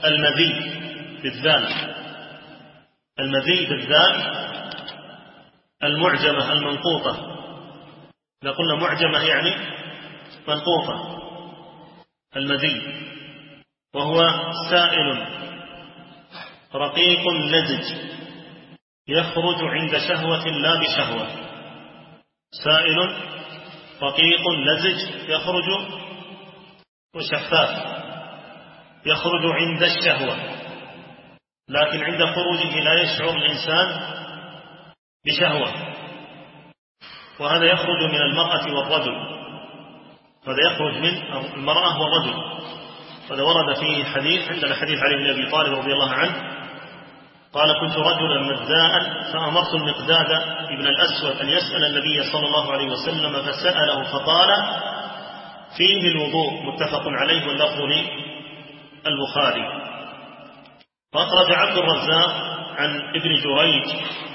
المذي بالذال، المذي بالذال المعجمة المنقوطة. إذا قلنا معجمة يعني منقوطة. المذي وهو سائل رقيق لزج يخرج عند شهوة لا بشهوة. سائل رقيق لزج يخرج وشفاف، يخرج عند الشهوة، لكن عند خروجه لا يشعر الإنسان بشهوة. وهذا يخرج من المرأة والرجل، هذا يخرج من المرأة والرجل. هذا ورد فيه حديث، عندنا حديث علي بن أبي طالب رضي الله عنه قال: كنت رجلا مذاء فأمرت المقداد ابن الأسود أن يسأل النبي صلى الله عليه وسلم فسأله فقال: فيه الوضوء. متفق عليه واللفظ للبخاري. وأخرج عبد الرزاق عن ابن جريج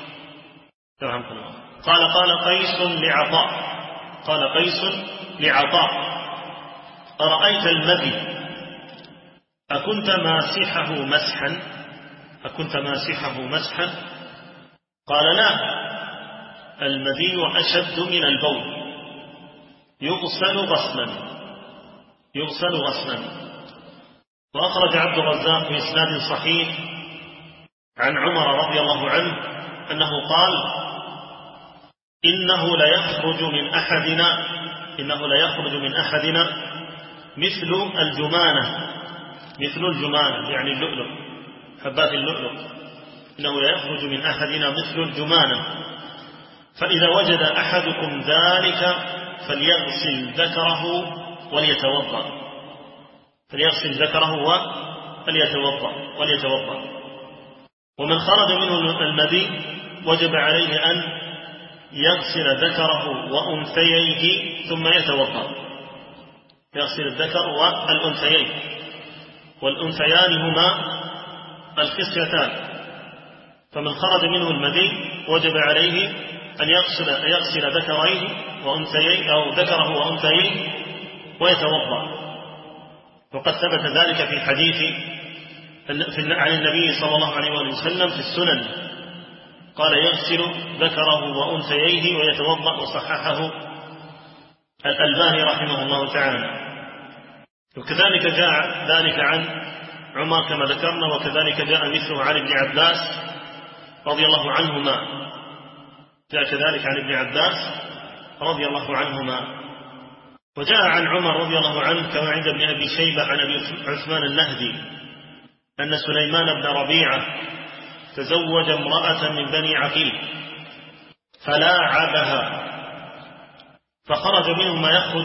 قال قيس لعطاء، قال قيس لعطاء: أرأيت المذي أكنت ماسحه مسحا؟ أكنت ماسحه مسحا؟ قال: لا، المذي أشد من البول، يغسل غسلا، يغسل غسلا. وأخرج عبد الرزاق في إسناد صحيح عن عمر رضي الله عنه أنه قال: إنه ليخرج من أحدنا مثل الجمانة، مثل الجمانة يعني اللؤلؤ، حبات اللؤلؤ. إنه ليخرج من أحدنا مثل الجمانة، فإذا وجد أحدكم ذلك فليغسل ذكره وليتوضأ، فليغسل ذكره وليتوضأ. ومن خرج منه المذي وجب عليه أن يغسل ذكره وأنثييه ثم يتوضأ. يغسل الذكر والأنثيين، والأنثيان هما الخصيتان. فمن خرج منه المذي وجب عليه أن يغسل ذكريه وأنثييه أو ذكره وأنثييه ويتوضأ. وقد ثبت ذلك في حديث عن النبي صلى الله عليه وسلم في السنن، قال: يغسل ذكره وأنثييه ويتوضأ، وصححه الألباني رحمه الله تعالى. وكذلك جاء ذلك عن عمر كما ذكرنا، وكذلك جاء مثله عن ابن عباس رضي الله عنهما، جاء كذلك عن ابن عباس رضي الله عنهما. وجاء عن عمر رضي الله عنه كما عند ابن أبي شيبة عن أبي عثمان النهدي أن سليمان بن ربيعة تزوج امرأة من بني عقيل فلاعبها، فخرج منه ما يخرج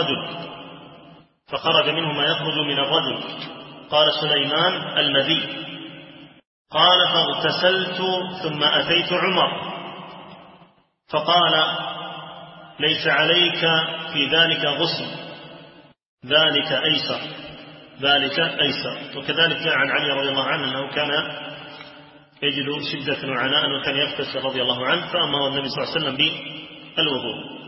من الرجل، قال سليمان: المذي. قال: فاغتسلت ثم أتيت عمر فقال: ليس عليك في ذلك غسل، ذلك أيسر. وكذلك جاء عن علي رضي الله عنه أنه كان يجد شدة وعناء وكان يغتسل رضي الله عنه، فأمر النبي صلى الله عليه وسلم بالوضوء.